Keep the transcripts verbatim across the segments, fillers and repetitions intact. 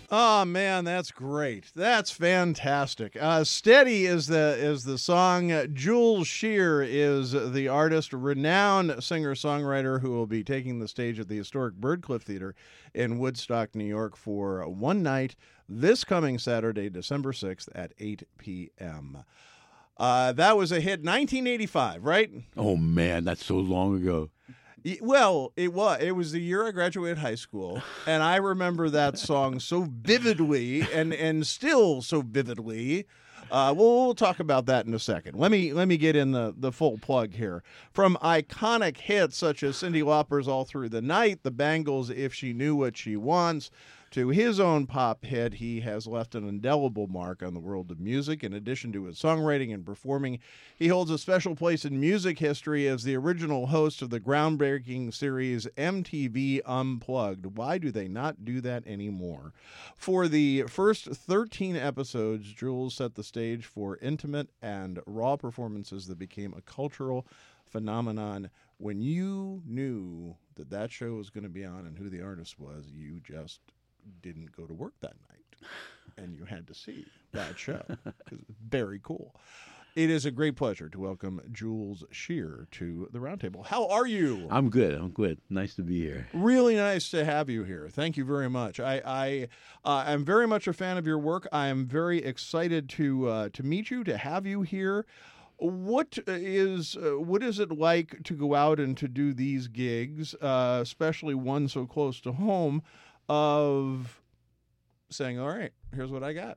Oh man, that's great. That's fantastic. Uh, Steady is the is the song. Uh, Jules Shear is the artist, renowned singer-songwriter who will be taking the stage at the historic Birdcliff Theater in Woodstock, New York for one night this coming Saturday, December sixth at eight p.m. Uh, that was a hit nineteen eighty-five, right? Oh man, that's so long ago. Well, it was. It was the year I graduated high school, and I remember that song so vividly, and, and still so vividly. Uh, we'll, we'll talk about that in a second. Let me let me get in the, the full plug here. From iconic hits such as Cyndi Lauper's "All Through the Night," the Bangles' "If She Knew What She Wants," to his own pop hit, he has left an indelible mark on the world of music. In addition to his songwriting and performing, he holds a special place in music history as the original host of the groundbreaking series M T V Unplugged. Why do they not do that anymore? For the first thirteen episodes, Jules set the stage for intimate and raw performances that became a cultural phenomenon. When you knew that that show was going to be on and who the artist was, you just didn't go to work that night, and you had to see that show. It's very cool. It is a great pleasure to welcome Jules Shear to the Roundtable. How are you? I'm good. I'm good. Nice to be here. Really nice to have you here. Thank you very much. I, I uh, I'm very much a fan of your work. I am very excited to uh, to meet you, to have you here. What is uh, what is it like to go out and to do these gigs, uh, especially one so close to home, of saying, all right, here's what I got?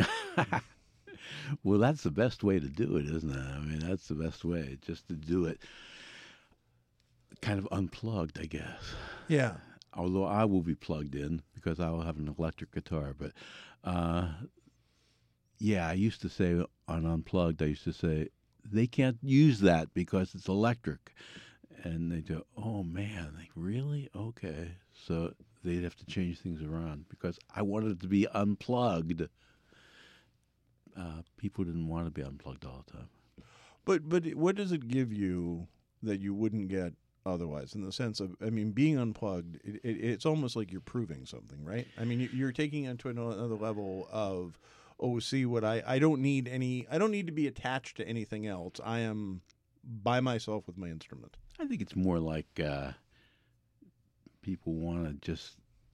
Well, that's the best way to do it, isn't it? I mean, that's the best way, just to do it kind of unplugged, I guess. Yeah. Although I will be plugged in because I will have an electric guitar. But, uh, yeah, I used to say on Unplugged, I used to say, they can't use that because it's electric. And they go, oh, man, like, really? Okay. So they'd have to change things around because I wanted it to be unplugged. Uh, people didn't want to be unplugged all the time. But but what does it give you that you wouldn't get otherwise? In the sense of, I mean, being unplugged, it, it, it's almost like you're proving something, right? I mean, you're taking it to another level of, oh, see what I, I don't need any, I don't need to be attached to anything else. I am by myself with my instrument. I think it's more like uh, people want to just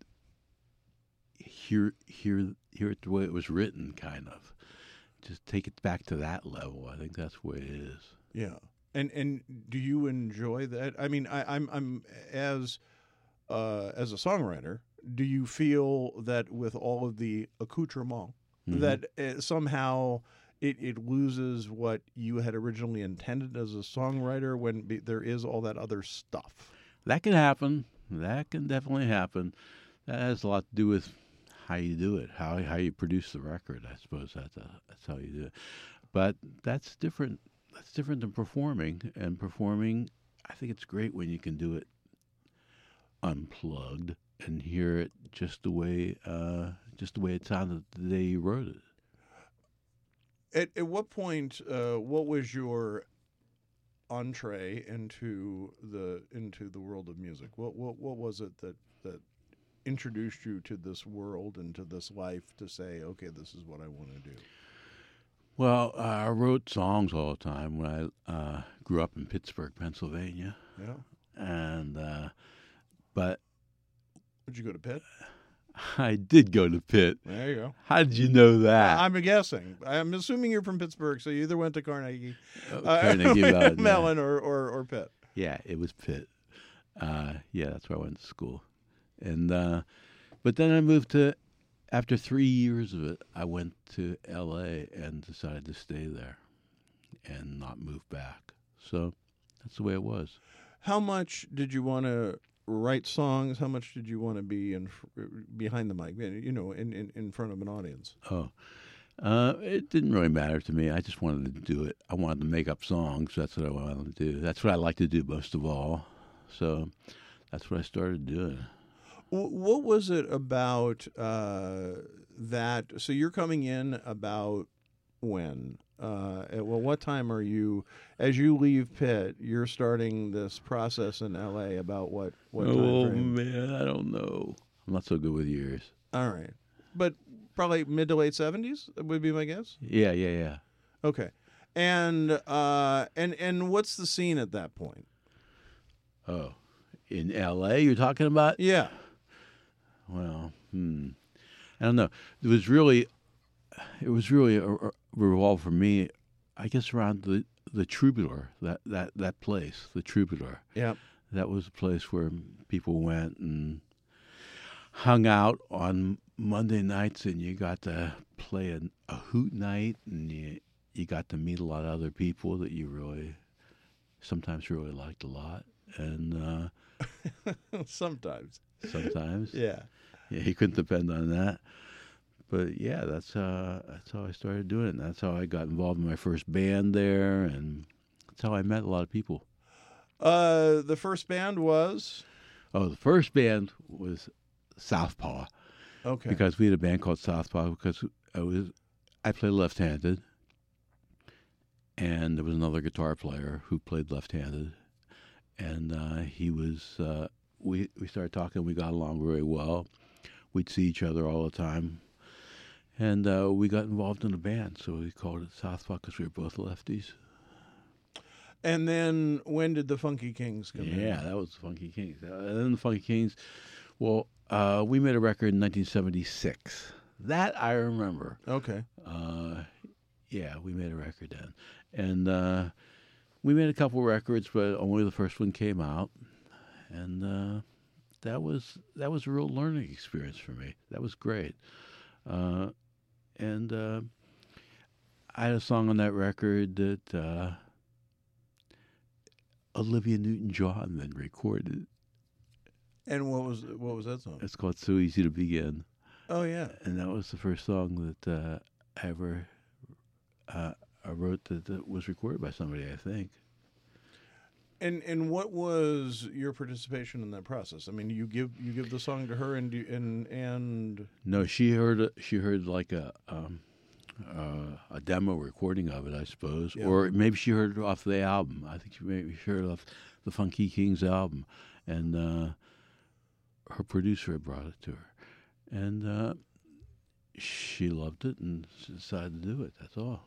hear hear hear it the way it was written, kind of. Just take it back to that level. I think that's where it is. Yeah. And and do you enjoy that? I mean, I, I'm I'm as uh, as a songwriter, do you feel that with all of the accoutrement mm-hmm. that uh, somehow it, it loses what you had originally intended as a songwriter when be, there is all that other stuff? That can happen. That can definitely happen. That has a lot to do with how you do it, how how you produce the record. I suppose that's a, that's how you do it. But that's different. That's different than performing. And performing, I think it's great when you can do it unplugged and hear it just the way uh, just the way it sounded the day you wrote it. At at what point? Uh, what was your entree into the into the world of music? What what what was it that that introduced you to this world and to this life to say, okay, this is what I want to do? Well, uh, I wrote songs all the time when I uh, grew up in Pittsburgh, Pennsylvania. Yeah. And, uh, but... Did you go to Pitt? I did go to Pitt. There you go. How did you know that? I'm guessing. I'm assuming you're from Pittsburgh, so you either went to Carnegie, oh, Carnegie uh, Mellon, or, or, or Pitt. Yeah, it was Pitt. Uh, yeah, that's where I went to school. And uh, but then I moved to, after three years of it, I went to L A and decided to stay there and not move back. So that's the way it was. How much did you want to write songs? How much did you want to be in behind the mic, you know, in, in, in front of an audience? Oh, uh, it didn't really matter to me. I just wanted to do it. I wanted to make up songs. That's what I wanted to do. That's what I like to do most of all. So that's what I started doing. What was it about uh, that? So you're coming in about when? Uh, at, well, what time are you, as you leave Pitt, you're starting this process in L A about what, what time Oh, frame? man, I don't know. I'm not so good with years. All right. but probably mid to late seventies would be my guess. Yeah, yeah, yeah. Okay, and uh, and and what's the scene at that point? Oh, in L A you're talking about? Yeah. Well, hmm. I don't know. It was really, it was really a, a revolve for me, I guess, around the, the Troubadour, that, that, that place, the Troubadour. Yeah. That was a place where people went and hung out on Monday nights, and you got to play a, a hoot night, and you, you got to meet a lot of other people that you really, sometimes really liked a lot. And uh, sometimes. Sometimes. Yeah. Yeah, he couldn't depend on that. But yeah, that's uh, that's how I started doing it. And that's how I got involved in my first band there, and that's how I met a lot of people. Uh, the first band was? Oh, the first band was Southpaw. Okay. Because we had a band called Southpaw because I was I played left-handed, and there was another guitar player who played left-handed, and uh, he was. Uh, we we started talking. We got along very well. We'd see each other all the time, and uh, we got involved in a band. So we called it Southpaw because we were both lefties. And then when did the Funky Kings come in? Yeah, that was the Funky Kings. Uh, and then the Funky Kings, well, uh, we made a record in nineteen seventy-six. That I remember. Okay. Uh, yeah, we made a record then. And uh, we made a couple records, but only the first one came out. And uh, that was that was a real learning experience for me. That was great. Uh, and uh, I had a song on that record that uh, Olivia Newton-John then recorded. And what was what was that song? It's called "So Easy to Begin." Oh yeah. And that was the first song that uh, I ever uh, I wrote that, that was recorded by somebody, I think. And and what was your participation in that process? I mean, you give you give the song to her, and you, and and No, she heard she heard like a um, uh, a demo recording of it, I suppose, Yeah. or maybe she heard it off the album. I think she maybe she heard it off the Funky Kings album, and uh, her producer had brought it to her, and uh, she loved it and decided to do it. That's all.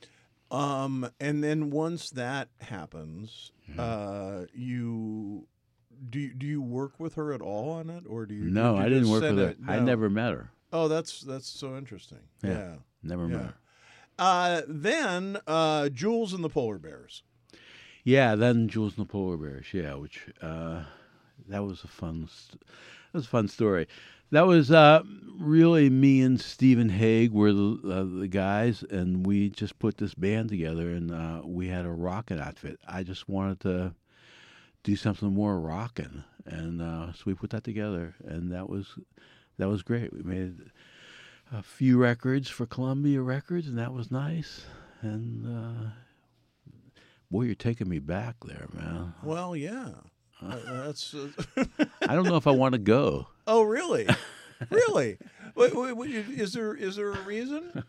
um and then once that happens, Yeah. uh, you do you, do you work with her at all on it, or do you? No, do you I didn't just work send with her. it- I no. never met her. Oh, that's that's so interesting. Yeah. Yeah. Never Yeah. met her. Uh, then uh, Jules and the Polar Bears. Yeah, then Jules and the Polar Bears. Yeah, which uh, that was a fun. St- that was a fun story. That was uh, really me and Stephen Haig were the uh, the guys, and we just put this band together, and uh, we had a rockin' outfit. I just wanted to do something more rockin', and uh, so we put that together, and that was that was great. We made a few records for Columbia Records, and that was nice. And uh, boy, you're taking me back there, man. Well, yeah. Uh, that's. Uh, I don't know if I want to go. oh, really? Really? Wait, wait, wait, is there is there a reason?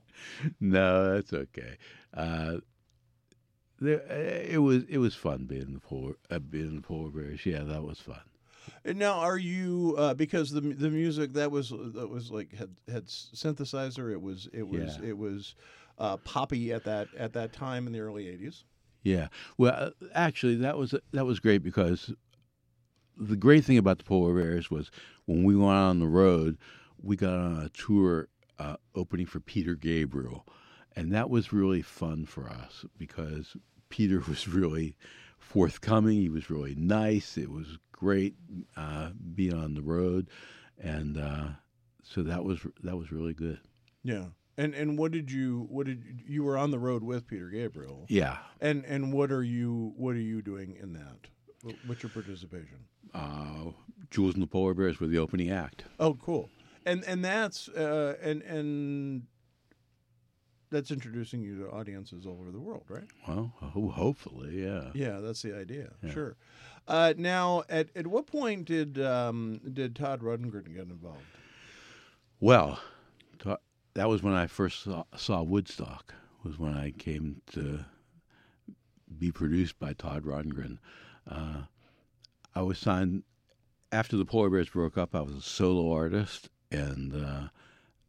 No, that's okay. Uh, there, it was it was fun being in the polar uh, being in the polar bears. Yeah, that was fun. And now, are you uh, because the the music that was that was like had had synthesizer? It was it was Yeah. it was uh, poppy at that at that time in the early eighties. Yeah. Well, uh, actually, that was that was great because the great thing about the polar bears was when we went on the road, we got on a tour uh, opening for Peter Gabriel, and that was really fun for us because Peter was really forthcoming. He was really nice. It was great uh, being on the road, and uh, so that was that was really good. Yeah. And and what did you what did you were on the road with Peter Gabriel? Yeah. And and what are you what are you doing in that? Wh- What's your participation? Uh, Jules and the Polar Bears were the opening act. Oh, cool. And and that's uh, and and that's introducing you to audiences all over the world, right? Well, ho- hopefully, yeah. Yeah, that's the idea. Yeah. Sure. Uh, now, at at what point did um, did Todd Rundgren get involved? Well, to- that was when I first saw, saw Woodstock, was when I came to be produced by Todd Rundgren. Uh, I was signed, after the Polar Bears broke up, I was a solo artist, and uh,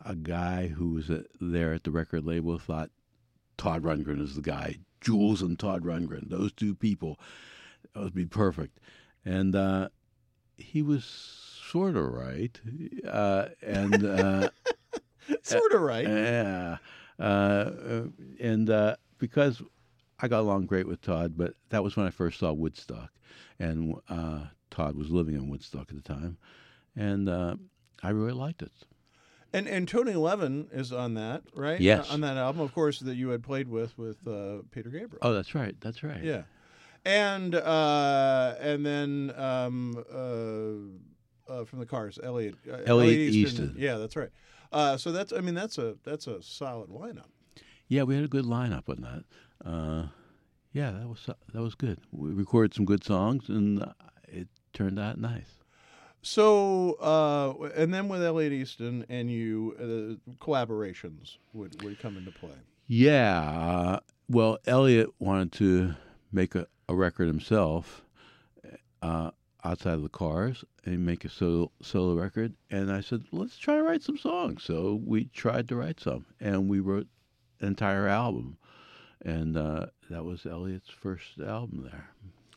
a guy who was uh there at the record label thought Todd Rundgren is the guy. Jules and Todd Rundgren, those two people, that would be perfect. And uh, he was sort of right. Uh, and uh, sort of right. Yeah. Uh, and uh, because I got along great with Todd, but that was when I first saw Woodstock. And uh, Todd was living in Woodstock at the time. And uh, I really liked it. And and Tony Levin is on that, right? Yes. Uh, on that album, of course, that you had played with with uh, Peter Gabriel. Oh, that's right. That's right. Yeah. And uh, and then um, uh, uh, from the Cars, Elliot uh, Elliot Easton. Yeah, that's right. Uh, so that's I mean that's a that's a solid lineup. Yeah, we had a good lineup on that. Uh, yeah, that was that was good. We recorded some good songs, and it turned out nice. So, uh, and then with Elliot Easton and you, uh, collaborations would, would come into play. Yeah. Uh, well, Elliot wanted to make a, a record himself uh, outside of the Cars and make a solo, solo record. And I said, let's try to write some songs. So we tried to write some, and we wrote an entire album. And uh, that was Elliot's first album there.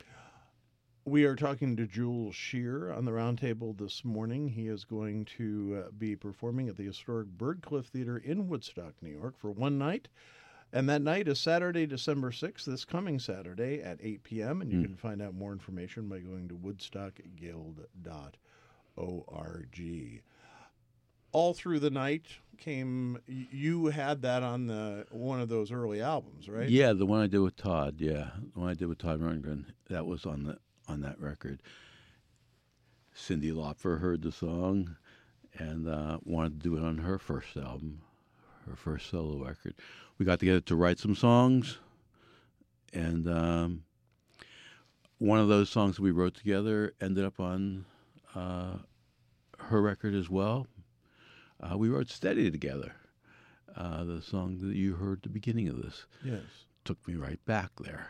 We are talking to Jules Shear on the roundtable this morning. He is going to uh, be performing at the historic Birdcliff Theater in Woodstock, New York, for one night. And that night is Saturday, December sixth, this coming Saturday at eight p.m. And you mm. can find out more information by going to woodstock guild dot org. All through the night came, you had that on the one of those early albums, right? Yeah, the one I did with Todd, yeah. The one I did with Todd Rundgren, that was on the on that record. Cyndi Lauper heard the song and uh, wanted to do it on her first album, her first solo record. We got together to write some songs, and um, one of those songs that we wrote together ended up on uh, her record as well. Uh, we wrote Steady together, uh, the song that you heard at the beginning of this. Yes. Took me right back there.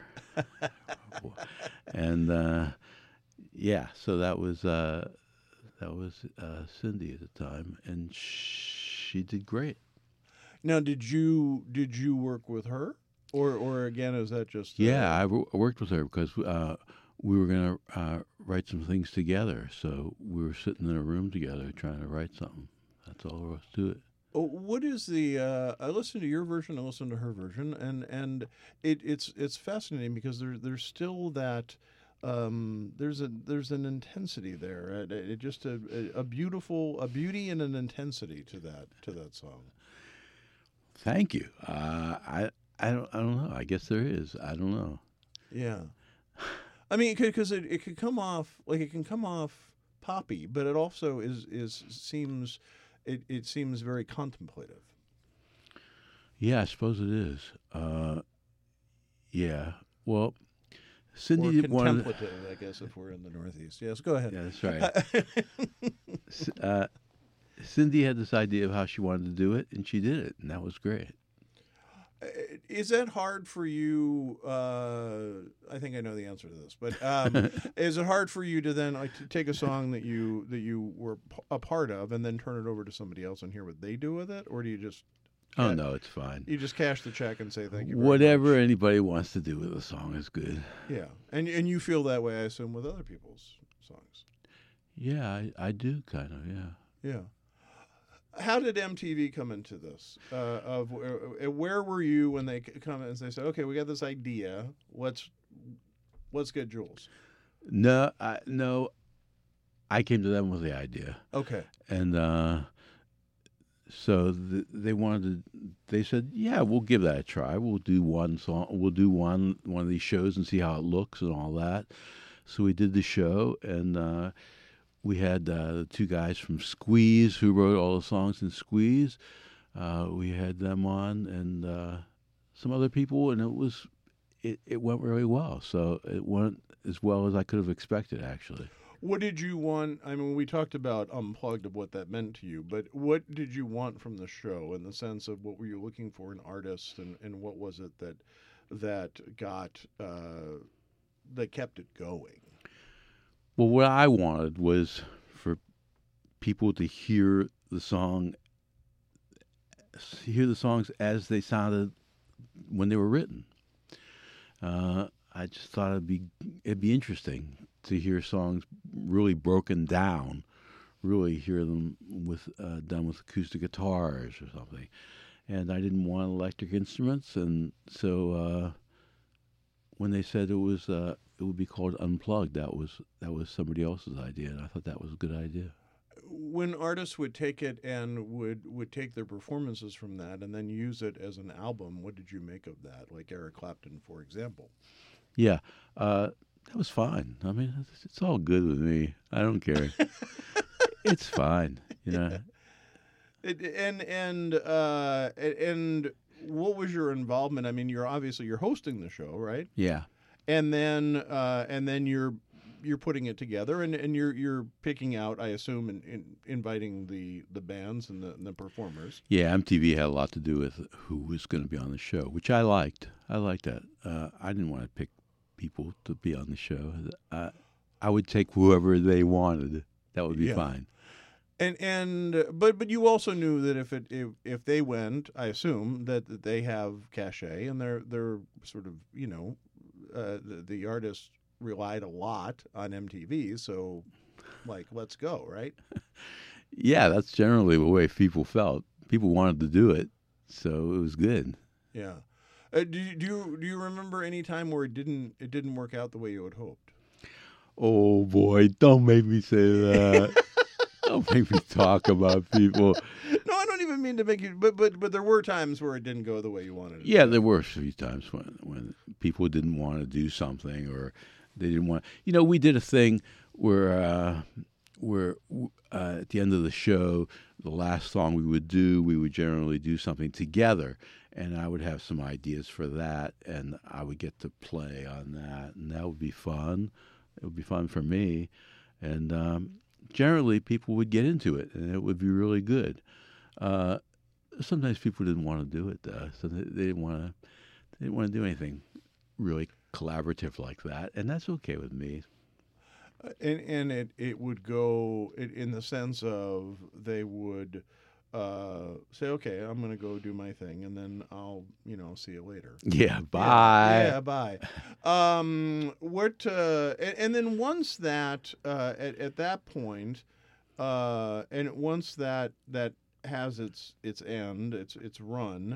and uh, yeah, so that was uh, that was uh, Cyndi at the time, and she did great. Now, did you did you work with her, or or again, is that just? Uh... Yeah, I, w- I worked with her because uh, we were going to uh, write some things together. So we were sitting in a room together trying to write something. That's all there was to it. What is the? Uh, I listened to your version. I listened to her version, and and it, it's it's fascinating because there there's still that um, there's a there's an intensity there. It, it just a, a beautiful a beauty and an intensity to that to that song. Thank you. Uh, I I don't I don't know. I guess there is. I don't know. Yeah, I mean, because it, it could come off like it can come off poppy, but it also is is seems. It it seems very contemplative. Yeah, I suppose it is. Uh, yeah. Well, Cyndi or did contemplative, one I guess, if we're in the Northeast. Yes, go ahead. Yeah, that's right. uh, Cyndi had this idea of how she wanted to do it, and she did it, and that was great. Is that hard for you? Uh, I think I know the answer to this, but um, is it hard for you to then like to take a song that you that you were p- a part of and then turn it over to somebody else and hear what they do with it, or do you just? Oh cash, no, it's fine. You just cash the check and say thank you. Very Whatever much. anybody wants to do with a song is good. Yeah, and and you feel that way, I assume, with other people's songs. Yeah, I, I do kind of. Yeah. Yeah. How did M T V come into this? Uh, of uh, where were you when they come and they said, "Okay, we got this idea. Let's let's get Jules." No, I, no, I came to them with the idea. Okay, and uh, so the, they wanted to. They said, "Yeah, we'll give that a try. We'll do one song. We'll do one one of these shows and see how it looks and all that." So we did the show, and uh, we had uh, the two guys from Squeeze who wrote all the songs in Squeeze. Uh, we had them on, and uh, some other people, and it was it, it went really well. So it went as well as I could have expected, actually. What did you want? I mean, we talked about Unplugged of what that meant to you, but what did you want from the show in the sense of what were you looking for in artists, and, and what was it that that got uh, that kept it going? Well, what I wanted was for people to hear the song hear the songs as they sounded when they were written. Uh, I just thought it'd be it'd be interesting to hear songs really broken down, really hear them with uh, done with acoustic guitars or something. And I didn't want electric instruments, and so uh, when they said it was uh, it would be called Unplugged, that was that was somebody else's idea, and I thought that was a good idea. When artists would take it and would would take their performances from that and then use it as an album, what did you make of that? Like Eric Clapton, for example. Yeah, uh, that was fine. I mean, it's, it's all good with me. I don't care. It's fine, you know. It, and and uh, and what was your involvement? I mean, you're obviously you're hosting the show, right? Yeah. And then uh, and then you're you're putting it together, and, and you're you're picking out, I assume, and, and inviting the, the bands and the, and the performers. Yeah, M T V had a lot to do with who was going to be on the show, which I liked. I liked that. Uh, I didn't want to pick people to be on the show. Uh, I would take whoever they wanted. That would be Yeah. fine. And and but but you also knew that if it if, if they went, I assume that, that they have cachet, and they're they're sort of, you know, uh, the, the artists relied a lot on M T V, so like let's go, right? Yeah, that's generally the way people felt. People wanted to do it, so it was good. Yeah. Uh, do you, do you do you remember any time where it didn't it didn't work out the way you had hoped? Oh boy, don't make me say that. Don't make me talk about people. No, I don't even mean to make you, but but but there were times where it didn't go the way you wanted it. Yeah, to. there were a few times when when people didn't want to do something, or they didn't want. You know, we did a thing where uh, where uh, at the end of the show, the last song we would do, we would generally do something together, and I would have some ideas for that, and I would get to play on that, and that would be fun. It would be fun for me, and um, generally people would get into it, and it would be really good. Uh, sometimes people didn't want to do it, though, so they, they didn't want to. They didn't want to do anything really collaborative like that, and that's okay with me. Uh, and and it it would go it, in the sense of they would uh, say, okay, I'm going to go do my thing, and then I'll you know see you later. Yeah, bye. Yeah, yeah bye. Um, what uh, and, and then once that uh, at at that point, uh, and once that that has its its end, its its run.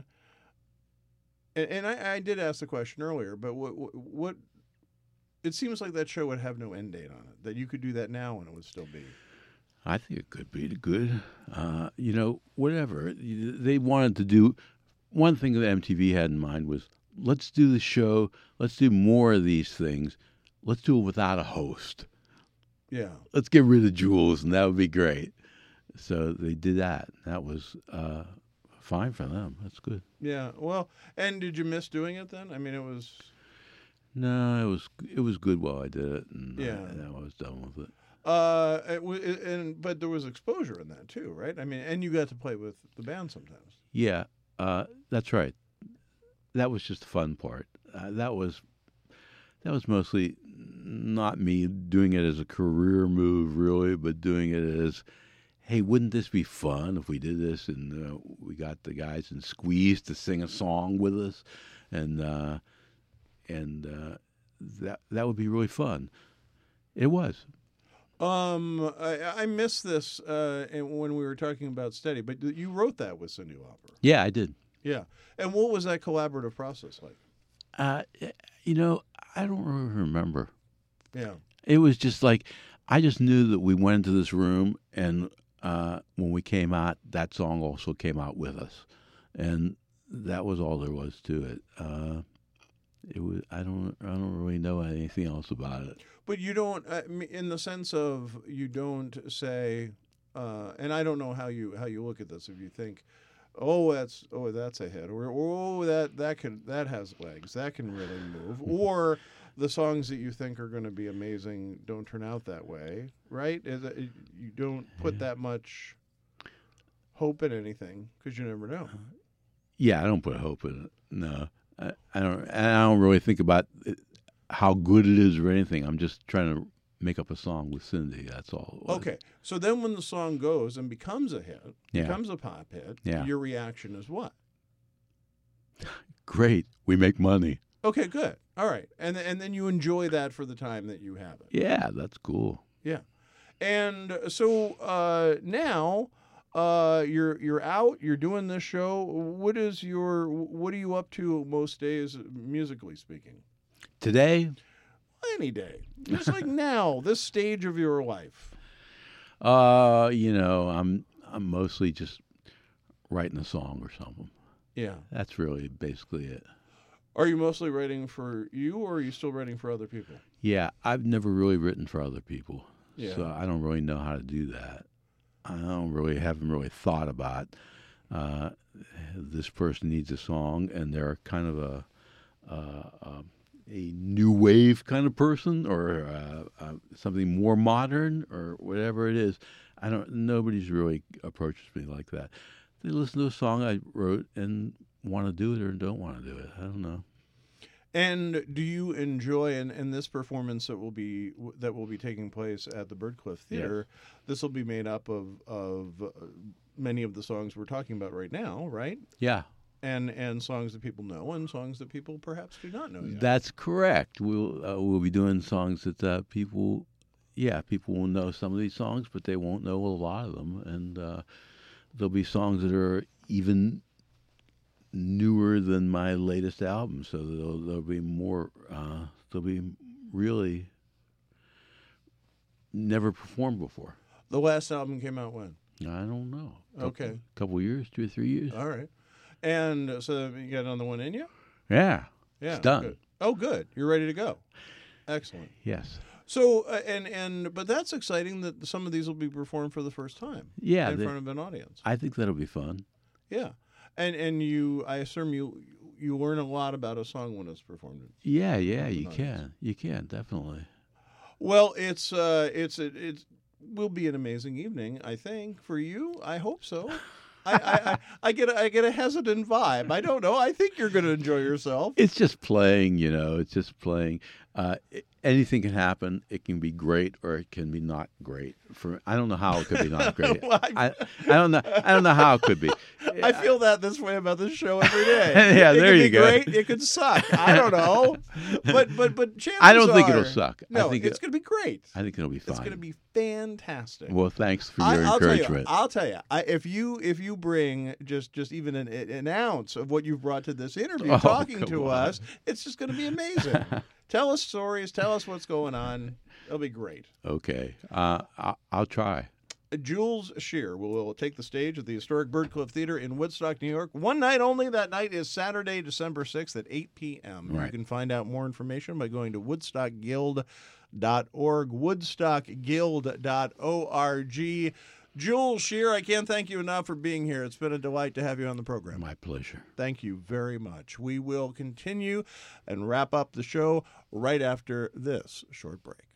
And, and I, I did ask the question earlier, but what, what what it seems like that show would have no end date on it. That you could do that now and it would still be. I think it could be good. Uh, you know, whatever. They wanted to do, one thing that M T V had in mind was, let's do the show, let's do more of these things. Let's do it without a host. Yeah. Let's get rid of Jules, and that would be great. So they did that. That was uh, fine for them. That's good. Yeah. Well, and did you miss doing it then? I mean, it was... No, it was it was good while I did it, and Yeah. uh, and I was done with it. Uh, it, wa- it, and but there was exposure in that too, right? I mean, and you got to play with the band sometimes. Yeah, uh, that's right. That was just the fun part. Uh, that was that was mostly not me doing it as a career move, really, but doing it as, hey, wouldn't this be fun if we did this and uh, we got the guys in Squeeze to sing a song with us, and uh, and uh, that that would be really fun. It was. Um, I, I missed this uh, and when we were talking about Steady, but you wrote that with Cyndi Lauper. Yeah, I did. Yeah. And what was that collaborative process like? Uh, you know, I don't really remember. Yeah. It was just like, I just knew that we went into this room, and uh, when we came out, that song also came out with us, and that was all there was to it. Uh, it was. I don't. I don't really know anything else about it. But you don't, I mean, in the sense of you don't say, uh, and I don't know how you how you look at this. If you think, oh, that's oh that's a hit, or oh that that can that has legs, that can really move, or the songs that you think are going to be amazing don't turn out that way, right? Is it, you don't put that much hope in anything because you never know. Yeah, I don't put hope in it. No, I, I don't. I don't really think about it, how good it is or anything. I'm just trying to make up a song with Cindy. That's all it was. Okay. So then when the song goes and becomes a hit, Yeah. becomes a pop hit, Yeah. your reaction is what? Great. We make money. Okay, good. All right. And and then you enjoy that for the time that you have it. Yeah, that's cool. Yeah. And so uh, now uh, you're you're out, you're doing this show. What is your what are you up to most days, musically speaking? Today, Any day. Just like now, this stage of your life. uh, you know, I'm I'm mostly just writing a song or something. Yeah. That's really basically it. Are you mostly writing for you, or are you still writing for other people? Yeah, I've never really written for other people, Yeah. so I don't really know how to do that. I don't really haven't really thought about uh, this person needs a song, and they're kind of a uh, uh, a new wave kind of person, or uh, uh, something more modern, or whatever it is. I don't. Nobody's really approaches me like that. They listen to a song I wrote and want to do it or don't want to do it. I don't know. And do you enjoy in, in this performance that will be that will be taking place at the Birdcliff Theater? This will be made up of of uh, many of the songs we're talking about right now, right? Yeah, And and songs that people know and songs that people perhaps do not know yet. that's correct. We'll uh, we'll be doing songs that uh, people, yeah, people will know some of these songs, but they won't know a lot of them. And uh, there'll be songs that are even newer than my latest album, so there'll, there'll be more. Uh, there'll be really never performed before. The last album came out when? I don't know. Couple, Okay. couple years, two or three years. All right. And uh, so you got another one in you? Yeah, Yeah. it's done. Good. Oh, good. You're ready to go. Excellent. Yes. So uh, and and but that's exciting that some of these will be performed for the first time. Yeah, in they- front of an audience. I think that'll be fun. Yeah, and and you, I assume you you learn a lot about a song when it's performed. Yeah, yeah, you Nice. can, you can definitely. Well, it's uh, it's it it's will be an amazing evening. I think for you. I hope so. I, I, I, I get a, I get a hesitant vibe. I don't know. I think you're going to enjoy yourself. It's just playing, you know. It's just playing. Uh, i- anything can happen. It can be great, or it can be not great. For I don't know how it could be not great. Well, I, I don't know. I don't know how it could be. I feel that this way about this show every day. Yeah, it there could you be go. Great. It could suck. I don't know. But but but chances I don't think are- it'll suck. I No, think it's it- going to be great. I think it'll be It's fine. going to be fantastic. Well, thanks for I, your I'll tell you. encouragement. I'll tell you. I, if you if you bring just just even an, an ounce of what you've brought to this interview, Oh, talking come to on. us, it's just going to be amazing. Tell us stories. Tell us what's going on. It'll be great. Okay, uh, I, I'll try. Jules Shear will, will take the stage at the historic Birdcliff Theater in Woodstock, New York. One night only. That night is Saturday, December sixth at eight p.m. You Right. can find out more information by going to woodstock guild dot org, woodstock guild dot org. Jules Shear, I can't thank you enough for being here. It's been a delight to have you on the program. My pleasure. Thank you very much. We will continue and wrap up the show right after this short break.